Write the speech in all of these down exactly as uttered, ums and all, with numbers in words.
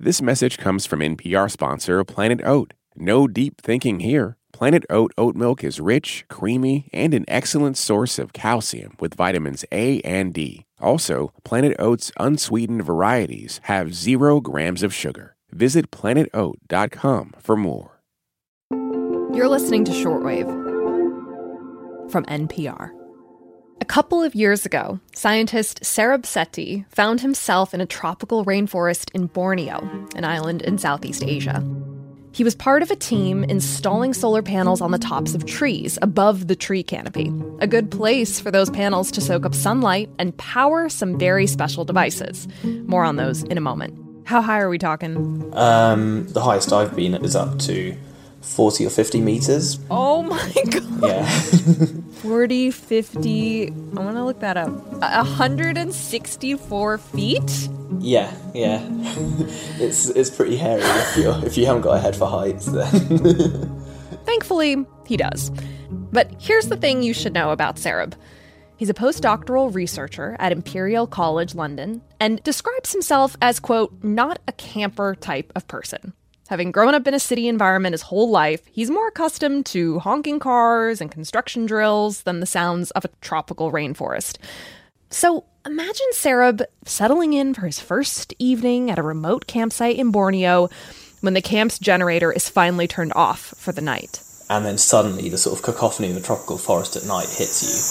This message comes from N P R sponsor Planet Oat. No deep thinking here. Planet Oat oat milk is rich, creamy, and an excellent source of calcium with vitamins A and D. Also, Planet Oat's unsweetened varieties have zero grams of sugar. Visit planet oat dot com for more. You're listening to Shortwave from N P R. A couple of years ago, scientist Sarab Sethi found himself in a tropical rainforest in Borneo, an island in Southeast Asia. He was part of a team installing solar panels on the tops of trees above the tree canopy, a good place for those panels to soak up sunlight and power some very special devices. More on those in a moment. How high are we talking? Um, the highest I've been is up to forty or fifty meters. Oh my god. Yeah. forty, fifty, I'm gonna look that up. one hundred sixty-four feet? Yeah, yeah. It's it's pretty hairy if you if you haven't got a head for heights then. Thankfully, he does. But here's the thing you should know about Sarab. He's a postdoctoral researcher at Imperial College London and describes himself as, quote, not a camper type of person. Having grown up in a city environment his whole life, he's more accustomed to honking cars and construction drills than the sounds of a tropical rainforest. So imagine Sarab settling in for his first evening at a remote campsite in Borneo when the camp's generator is finally turned off for the night. And then suddenly the sort of cacophony of a tropical forest at night hits you.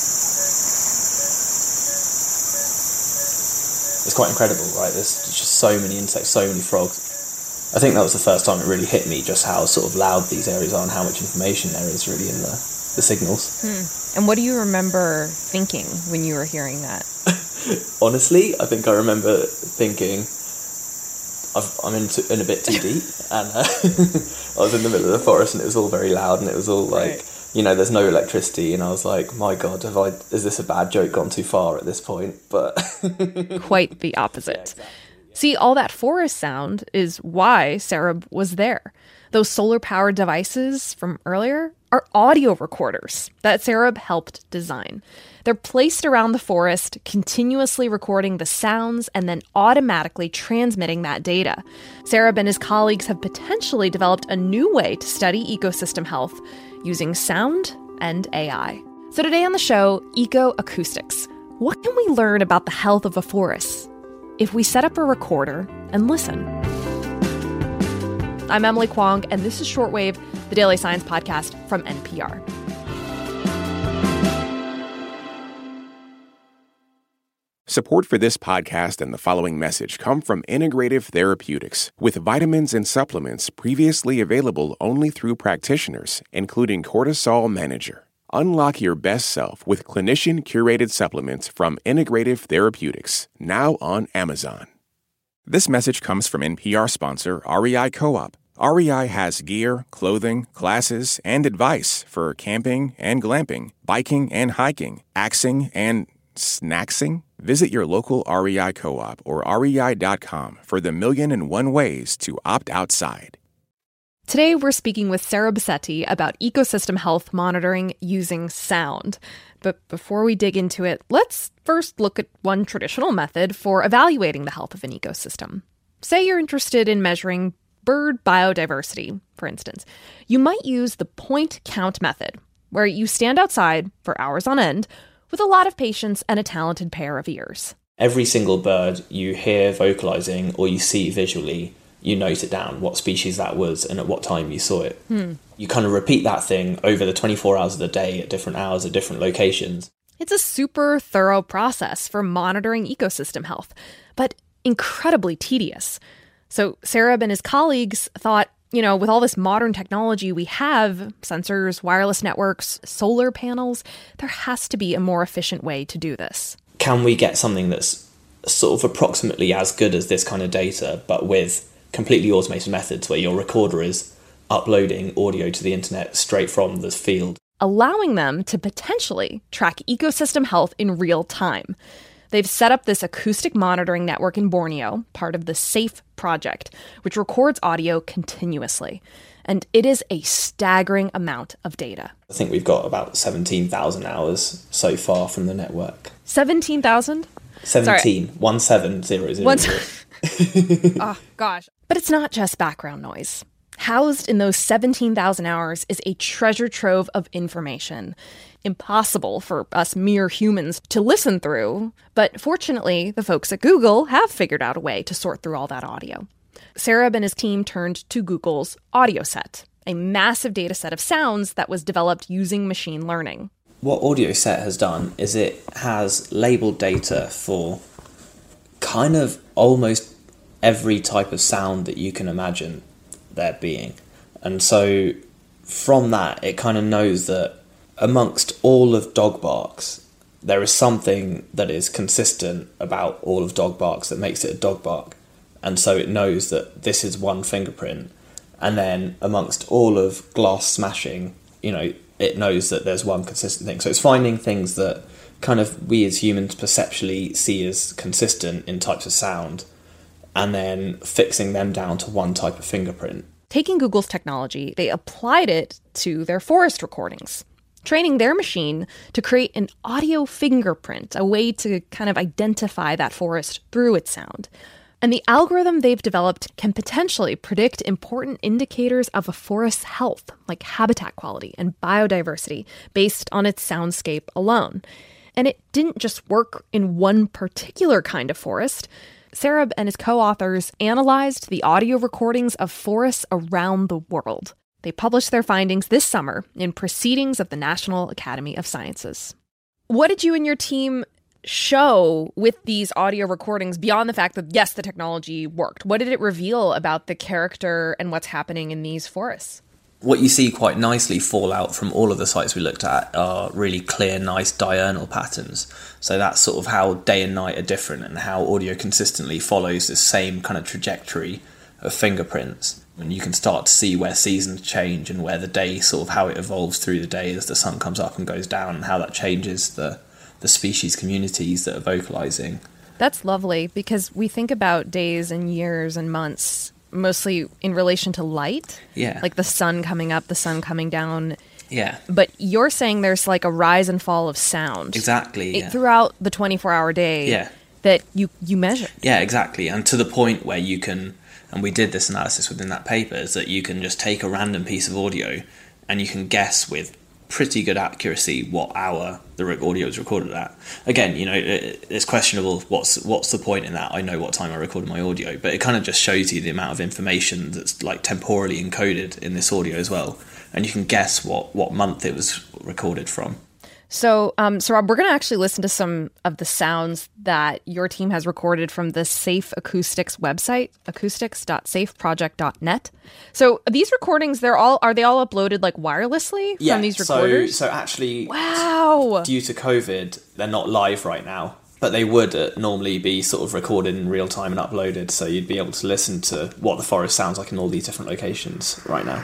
It's quite incredible, right? There's just so many insects, so many frogs. I think that was the first time it really hit me, just how sort of loud these areas are and how much information there is really in the, the signals. Hmm. And what do you remember thinking when you were hearing that? Honestly, I think I remember thinking, I've, I'm in, to, in a bit too deep, and uh, I was in the middle of the forest and it was all very loud and it was all like, right. You know, there's no electricity, and I was like, my God, have I, is this a bad joke gone too far at this point? But quite the opposite. Yeah, exactly. See, all that forest sound is why Sarab was there. Those solar-powered devices from earlier are audio recorders that Sarab helped design. They're placed around the forest, continuously recording the sounds and then automatically transmitting that data. Sarab and his colleagues have potentially developed a new way to study ecosystem health using sound and A I. So today on the show, Ecoacoustics. What can we learn about the health of a forest if we set up a recorder and listen? I'm Emily Kwong, and this is Shortwave, the daily science podcast from N P R. Support for this podcast and the following message come from Integrative Therapeutics, with vitamins and supplements previously available only through practitioners, including Cortisol Manager. Unlock your best self with clinician-curated supplements from Integrative Therapeutics, now on Amazon. This message comes from N P R sponsor R E I Co-op. R E I has gear, clothing, classes, and advice for camping and glamping, biking and hiking, axing and snacksing. Visit your local R E I Co-op or R E I dot com for the million and one ways to opt outside. Today, we're speaking with Sarab Sethi about ecosystem health monitoring using sound. But before we dig into it, let's first look at one traditional method for evaluating the health of an ecosystem. Say you're interested in measuring bird biodiversity, for instance. You might use the point count method, where you stand outside for hours on end with a lot of patience and a talented pair of ears. Every single bird you hear vocalizing or you see visually, you note it down, what species that was and at what time you saw it. Hmm. You kind of repeat that thing over the twenty-four hours of the day at different hours at different locations. It's a super thorough process for monitoring ecosystem health, but incredibly tedious. So Sarab and his colleagues thought, you know, with all this modern technology we have, sensors, wireless networks, solar panels, there has to be a more efficient way to do this. Can we get something that's sort of approximately as good as this kind of data, but with completely automated methods where your recorder is uploading audio to the internet straight from the field, allowing them to potentially track ecosystem health in real time? They've set up this acoustic monitoring network in Borneo, part of the SAFE project, which records audio continuously. And it is a staggering amount of data. I think we've got about seventeen thousand hours so far from the network. seventeen thousand? seventeen. One seven zero zero. One... Oh, gosh. But it's not just background noise. Housed in those seventeen thousand hours is a treasure trove of information. Impossible for us mere humans to listen through, but fortunately, the folks at Google have figured out a way to sort through all that audio. Sarab and his team turned to Google's AudioSet, a massive data set of sounds that was developed using machine learning. What AudioSet has done is it has labeled data for kind of almost every type of sound that you can imagine there being. And so from that, it kind of knows that amongst all of dog barks, there is something that is consistent about all of dog barks that makes it a dog bark. And so it knows that this is one fingerprint. And then amongst all of glass smashing, you know, it knows that there's one consistent thing. So it's finding things that kind of we as humans perceptually see as consistent in types of sound, and then fixing them down to one type of fingerprint. Taking Google's technology, they applied it to their forest recordings, training their machine to create an audio fingerprint, a way to kind of identify that forest through its sound. And the algorithm they've developed can potentially predict important indicators of a forest's health, like habitat quality and biodiversity, based on its soundscape alone. And it didn't just work in one particular kind of forest. Sarab and his co-authors analyzed the audio recordings of forests around the world. They published their findings this summer in Proceedings of the National Academy of Sciences. What did you and your team show with these audio recordings beyond the fact that, yes, the technology worked? What did it reveal about the character and what's happening in these forests? What you see quite nicely fall out from all of the sites we looked at are really clear, nice diurnal patterns. So that's sort of how day and night are different, and how audio consistently follows the same kind of trajectory of fingerprints. And you can start to see where seasons change and where the day, sort of how it evolves through the day as the sun comes up and goes down, and how that changes the, the species communities that are vocalizing. That's lovely, because we think about days and years and months mostly in relation to light. Yeah. Like the sun coming up, the sun coming down. Yeah. But you're saying there's like a rise and fall of sound. Exactly. Yeah. It, throughout the twenty-four hour day. Yeah. That you, you measure. Yeah, exactly. And to the point where you can, and we did this analysis within that paper, is that you can just take a random piece of audio and you can guess with pretty good accuracy what hour the audio is recorded at. Again, you know, it, it's questionable what's what's the point in that. I know what time I recorded my audio, but it kind of just shows you the amount of information that's like temporally encoded in this audio as well, and you can guess what what month it was recorded from. So, um, Sarab, we're going to actually listen to some of the sounds that your team has recorded from the Safe Acoustics website, acoustics dot safe project dot net. So, these recordings, they're all are they all uploaded like wirelessly yeah, from these recorders? So, so actually, wow. Due to COVID, they're not live right now, but they would uh, normally be sort of recorded in real time and uploaded. So you'd be able to listen to what the forest sounds like in all these different locations right now.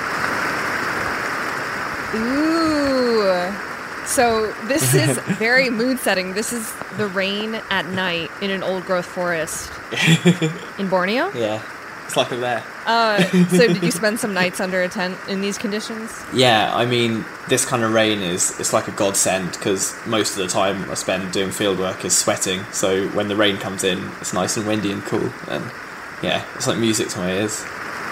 Ooh. So this is very mood setting. This is the rain at night in an old growth forest in Borneo? Yeah, it's like I'm there. Uh, so did you spend some nights under a tent in these conditions? Yeah, I mean, this kind of rain is it's like a godsend, because most of the time I spend doing field work is sweating. So when the rain comes in, it's nice and windy and cool. And yeah, it's like music to my ears.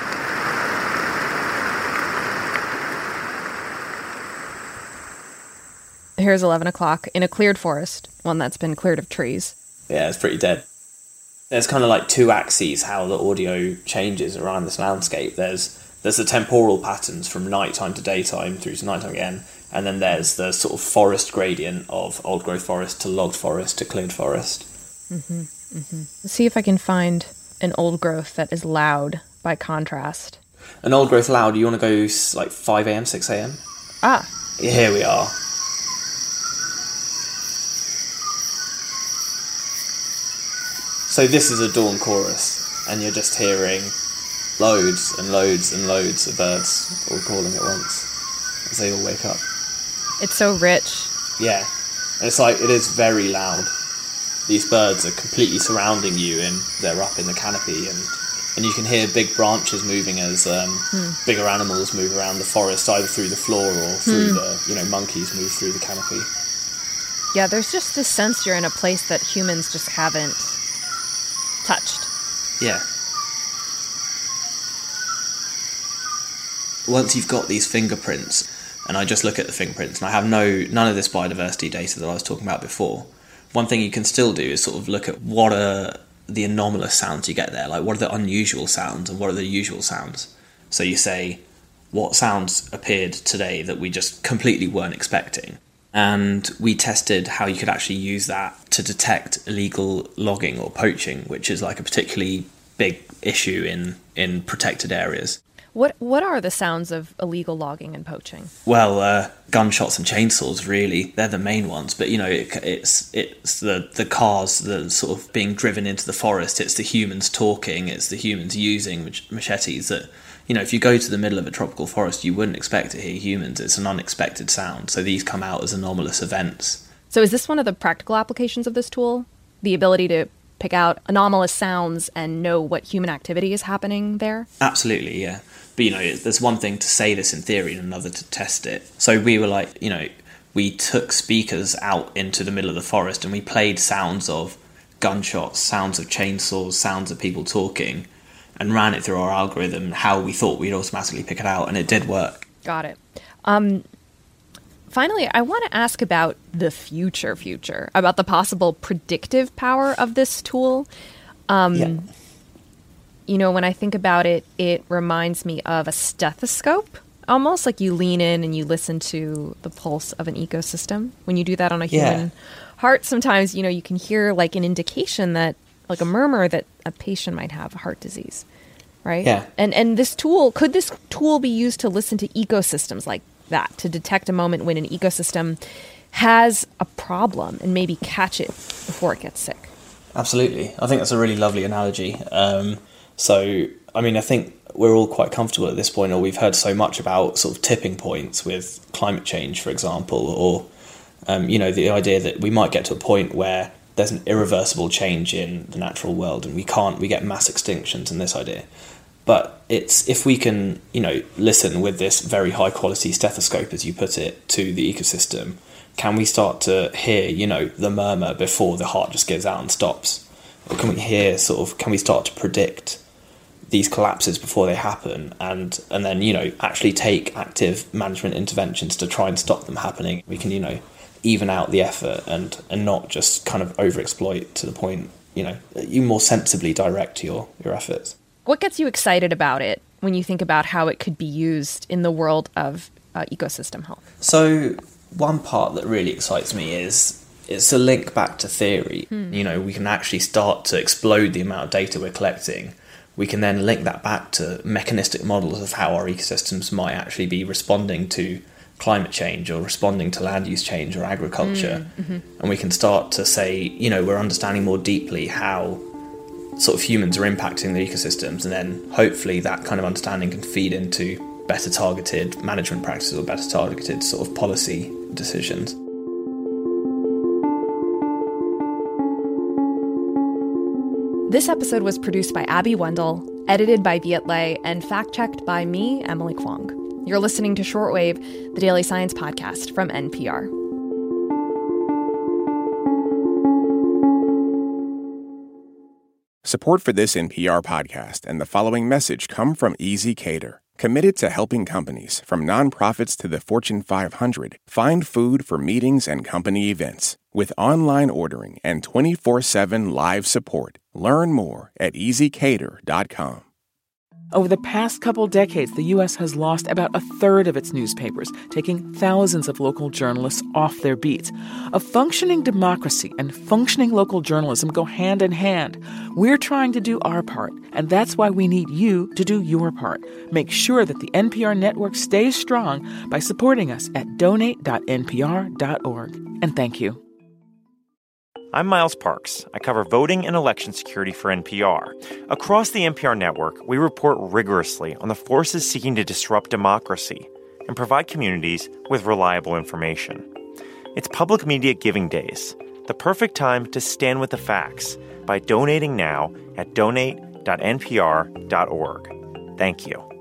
Here's eleven o'clock in a cleared forest, one that's been cleared of trees. Yeah, it's pretty dead. There's kind of like two axes how the audio changes around this landscape. There's there's the temporal patterns from nighttime to daytime through to nighttime again, and then there's the sort of forest gradient of old growth forest to logged forest to cleared forest. Mm-hmm, mm-hmm. Let's see if I can find an old growth that is loud by contrast. An old growth loud, you want to go like five a.m, six a.m? Ah. Here we are. So this is a dawn chorus, and you're just hearing loads and loads and loads of birds all calling at once as they all wake up. It's so rich. Yeah, and it's like, it is very loud. These birds are completely surrounding you, and they're up in the canopy, and, and you can hear big branches moving as um, hmm. bigger animals move around the forest, either through the floor or through hmm. the, you know, monkeys move through the canopy. Yeah, there's just this sense you're in a place that humans just haven't touched. Yeah. once you've got these fingerprints, and I just look at the fingerprints, and I have no none of this biodiversity data that I was talking about before, one thing you can still do is sort of look at what are the anomalous sounds you get there, like what are the unusual sounds and what are the usual sounds. So you say, what sounds appeared today that we just completely weren't expecting? And we tested how you could actually use that to detect illegal logging or poaching, which is like a particularly big issue in, in protected areas. What what are the sounds of illegal logging and poaching? Well, uh, gunshots and chainsaws, really, they're the main ones. But, you know, it, it's it's the, the cars that are sort of being driven into the forest. It's the humans talking. It's the humans using machetes that, you know, if you go to the middle of a tropical forest, you wouldn't expect to hear humans. It's an unexpected sound. So these come out as anomalous events. So is this one of the practical applications of this tool? The ability to pick out anomalous sounds and know what human activity is happening there? Absolutely, yeah. But, you know, there's one thing to say this in theory and another to test it. So we were like, you know, we took speakers out into the middle of the forest and we played sounds of gunshots, sounds of chainsaws, sounds of people talking, and ran it through our algorithm how we thought we'd automatically pick it out, and it did work. Got it. Um, finally, I want to ask about the future future, about the possible predictive power of this tool. Um, yeah. You know, when I think about it, it reminds me of a stethoscope, almost like you lean in and you listen to the pulse of an ecosystem. When you do that on a human yeah. heart, sometimes, you know, you can hear like an indication that, like a murmur that a patient might have heart disease, right? Yeah. And and this tool, could this tool be used to listen to ecosystems like that, to detect a moment when an ecosystem has a problem and maybe catch it before it gets sick? Absolutely. I think that's a really lovely analogy. Um, so, I mean, I think we're all quite comfortable at this point, or we've heard so much about sort of tipping points with climate change, for example, or, um, you know, the idea that we might get to a point where there's an irreversible change in the natural world and we can't, we get mass extinctions and this idea. But it's, if we can, you know, listen with this very high quality stethoscope, as you put it, to the ecosystem, can we start to hear, you know, the murmur before the heart just gives out and stops? Or can we hear sort of, can we start to predict these collapses before they happen, and and then, you know, actually take active management interventions to try and stop them happening? We can, you know, even out the effort and and not just kind of overexploit to the point, you know, you more sensibly direct your your efforts. What gets you excited about it when you think about how it could be used in the world of uh, ecosystem health? So one part that really excites me is it's a link back to theory. Hmm. You know, we can actually start to explode the amount of data we're collecting. We can then link that back to mechanistic models of how our ecosystems might actually be responding to climate change or responding to land use change or agriculture. Mm-hmm. And we can start to say, you know, we're understanding more deeply how sort of humans are impacting the ecosystems, and then hopefully that kind of understanding can feed into better targeted management practices or better targeted sort of policy decisions. This episode was produced by Abby Wendell, edited by Viet Le, and fact-checked by me, Emily Kwong. You're listening to Shortwave, the daily science podcast from N P R. Support for this N P R podcast and the following message come from ezCater, committed to helping companies, from nonprofits to the Fortune five hundred, find food for meetings and company events. With online ordering and twenty-four seven live support, learn more at easy cater dot com. Over the past couple decades, the U S has lost about a third of its newspapers, taking thousands of local journalists off their beats. A functioning democracy and functioning local journalism go hand in hand. We're trying to do our part, and that's why we need you to do your part. Make sure that the N P R network stays strong by supporting us at donate dot n p r dot org. And thank you. I'm Miles Parks. I cover voting and election security for N P R. Across the N P R network, we report rigorously on the forces seeking to disrupt democracy and provide communities with reliable information. It's Public Media Giving Days, the perfect time to stand with the facts by donating now at donate dot n p r dot org. Thank you.